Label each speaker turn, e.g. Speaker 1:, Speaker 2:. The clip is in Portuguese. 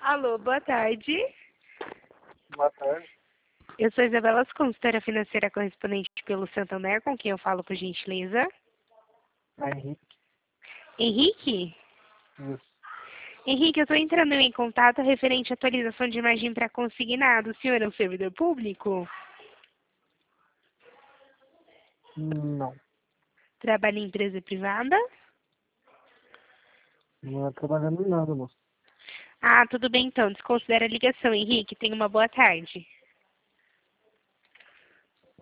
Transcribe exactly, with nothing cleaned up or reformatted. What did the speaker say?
Speaker 1: Alô, boa tarde.
Speaker 2: Boa tarde.
Speaker 1: Eu sou Isabela, consultora financeira correspondente pelo Santander, com quem eu falo, por gentileza.
Speaker 2: É Henrique.
Speaker 1: Henrique?
Speaker 2: Isso.
Speaker 1: Henrique, eu estou entrando em contato referente à atualização de imagem para consignado. O senhor é um servidor público?
Speaker 2: Não.
Speaker 1: Trabalha em empresa privada?
Speaker 2: Não é trabalhando em nada, moço.
Speaker 1: Ah, tudo bem então. Desconsidera a ligação, Henrique. Tenha uma boa tarde.